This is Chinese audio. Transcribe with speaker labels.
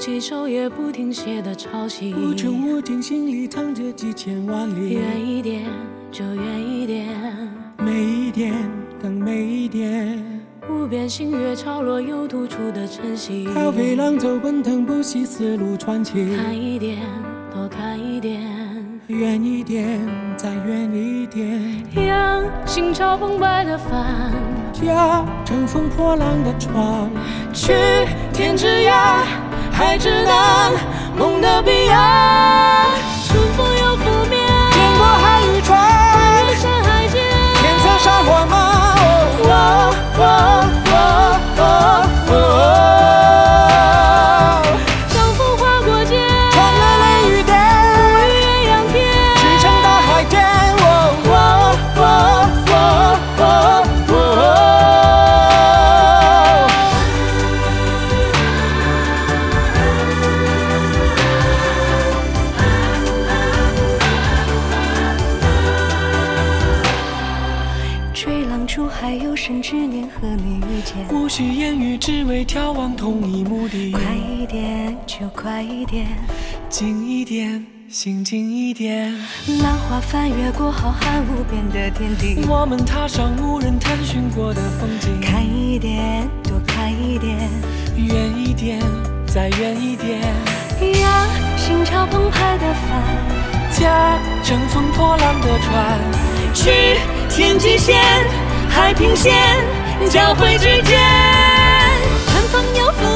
Speaker 1: 几首也不停歇的潮汐，
Speaker 2: 无穷无尽，心里藏着几千万里。
Speaker 1: 远一点就远一点，
Speaker 2: 美一点更美一点。
Speaker 1: 无边星月潮落又突出的晨曦，
Speaker 2: 涛飞浪走奔腾不息，丝路传奇。
Speaker 1: 看一点多看一点，
Speaker 2: 远一点再远一点，
Speaker 1: 让心潮澎湃的帆
Speaker 2: 驾乘风破浪的船，
Speaker 1: 去天之涯海之南，梦的彼岸。春风又拂面，
Speaker 2: 天过海与船，
Speaker 1: 越山海间，
Speaker 2: 天策沙罗马。
Speaker 1: 像风划过肩，
Speaker 2: 穿越雷雨电，
Speaker 1: 无语艳阳天，
Speaker 2: 驰骋大海间。
Speaker 1: 追浪出海，有生之年和你遇见，
Speaker 2: 无需言语，只为眺望同一目的。
Speaker 1: 快一点就快一点，
Speaker 2: 近一点，心近一点。
Speaker 1: 浪花翻越过浩瀚无边的天地，
Speaker 2: 我们踏上无人探寻过的风景。
Speaker 1: 看一点多看一点，
Speaker 2: 远一点再远一点，
Speaker 1: 让心潮澎湃的帆
Speaker 2: 驾乘风破浪的船，
Speaker 1: 去天际线海平线交汇之间，春风又拂